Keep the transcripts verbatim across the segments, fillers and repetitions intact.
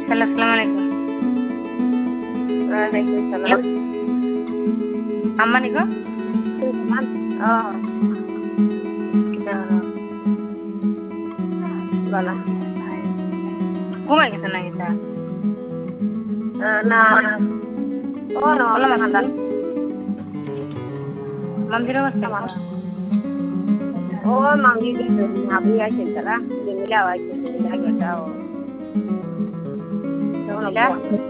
Hello, আসসালামু আলাইকুম। ওয়ালাইকুম সালাম। আম্মা নিকো? Oh, কিতা হলো? bala. ঘুমাই গেছে না কিতা? Uh, na, oh no, বলো jangan মামজি। dah. মামজির অবস্থা Sama. কিতা? Oh, manggi gitu. Nabi ya cinta lah. Jamila wa cinta Jamila kita. Oh, জমিলা?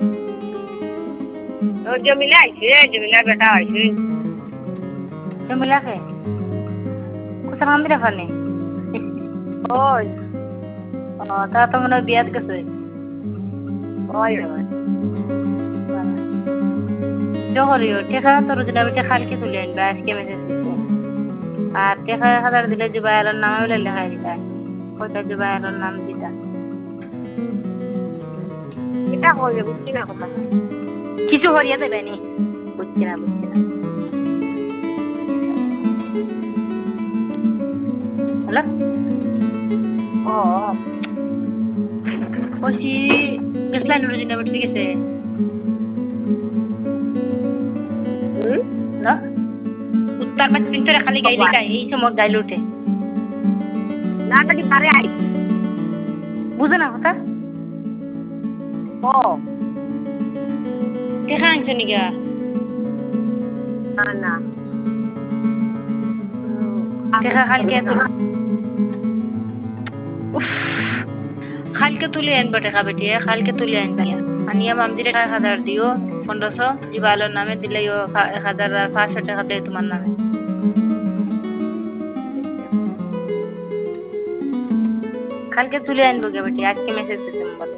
oh Jamila aja, Jamila beta aja. জমিলা কে? কোথায় মামজির ফানি? Oh, ও তা তো মনে হয় বিয়াত গেছে। oh ya. জহরিও টেকা তোর যদি আমি টেকা লিখে তুলে আনবে আজকে মেসেজ দিচ্ছে। আর টেকা এক হাজার দিলে জুবাইরের নাম বলে লেখা দিতা। কয়টা জুবাইরের নাম দিতা। Kita kau ya bukan aku kan. কিছু হরিয়া দেবে নি। বুঝছি না বুঝছি না। হ্যালো? Oh, বলছি বেসলাইন রোজ না ঠিক আছে। hmm? হ্যালো? উত্তর মাস দিন তোরা খালি গাইলে গাই এই সময় গাইলে উঠে। Na tadi pare ay. বুঝে না কথা? Oh, টেকা আনছো নিগা? mana? টেকা কালকে তুল উফ কালকে তুলে আনবো টেকা বেটিয়ে কালকে তুলে আনবা আনিয়া মামজির এক হাজার দিও পনেরোশো জিবালোর নামে দিলে এক হাজার আর পাঁচশো টাকা দেয় তোমার নামে কালকে তুলে আনবো গে বেটি আজকে মেসেজ দিতে বলে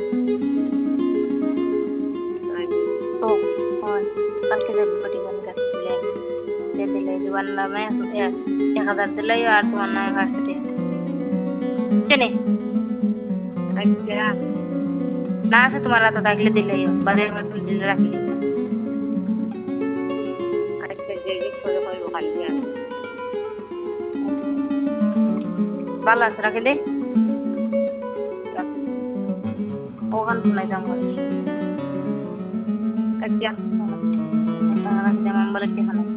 তো হয় কালকে যাবো বেটি কালকে তুলে আনবো দিয়ে দিলে জীবন নামে এক হাজার দিলে আর তোমার নামে পাঁচশো টাকা চেনে Aja. না আছে তোমার হাতে থাকলে দিলেই বাজারের মধ্যে দিলে রাখলে Aja jadi kalau kau bukan dia. ভালো আছে রাখে দে ওখান শোনাই যাম Aja. যেমন বলে সেখানে